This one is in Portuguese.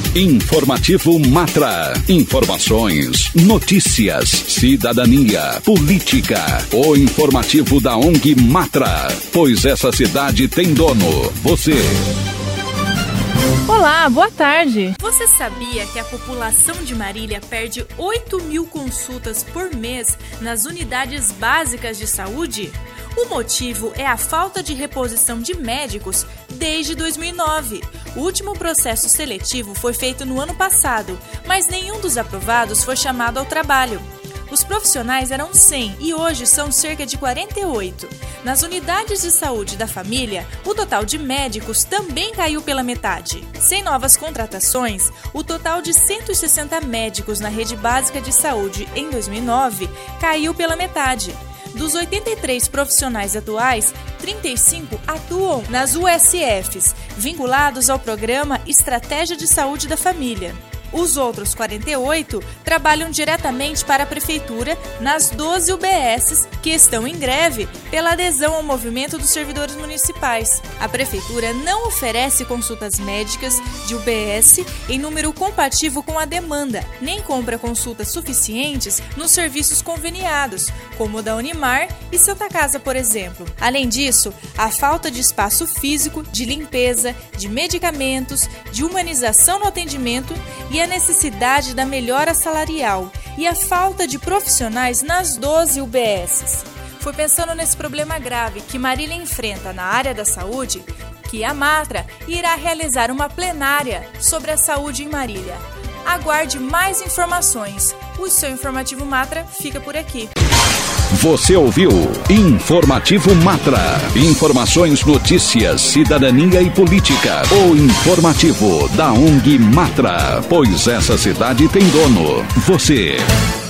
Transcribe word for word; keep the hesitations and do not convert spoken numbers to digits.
Informativo Matra. Informações, notícias, cidadania, política. O informativo da O N G Matra. Pois essa cidade tem dono. Você. Olá, boa tarde. Você sabia que a população de Marília perde oito mil consultas por mês nas unidades básicas de saúde? O motivo é a falta de reposição de médicos desde dois mil e nove. O último processo seletivo foi feito no ano passado, mas nenhum dos aprovados foi chamado ao trabalho. Os profissionais eram cem e hoje são cerca de quarenta e oito. Nas unidades de saúde da família, o total de médicos também caiu pela metade. Sem novas contratações, o total de cento e sessenta médicos na rede básica de saúde em dois mil e nove caiu pela metade. Dos oitenta e três profissionais atuais, trinta e cinco atuam nas U S Fs, vinculados ao programa Estratégia de Saúde da Família. Os outros quarenta e oito trabalham diretamente para a Prefeitura nas doze U B Ss que estão em greve pela adesão ao movimento dos servidores municipais. A Prefeitura não oferece consultas médicas de U B S em número compatível com a demanda, nem compra consultas suficientes nos serviços conveniados, como o da Unimar e Santa Casa, por exemplo. Além disso, a falta de espaço físico, de limpeza, de medicamentos, de humanização no atendimento e a necessidade da melhora salarial e a falta de profissionais nas doze U B Ss. Foi pensando nesse problema grave que Marília enfrenta na área da saúde que a Matra irá realizar uma plenária sobre a saúde em Marília. Aguarde mais informações. O seu Informativo Matra fica por aqui. Você ouviu Informativo Matra. Informações, notícias, cidadania e política. O informativo da O N G Matra. Pois essa cidade tem dono. Você.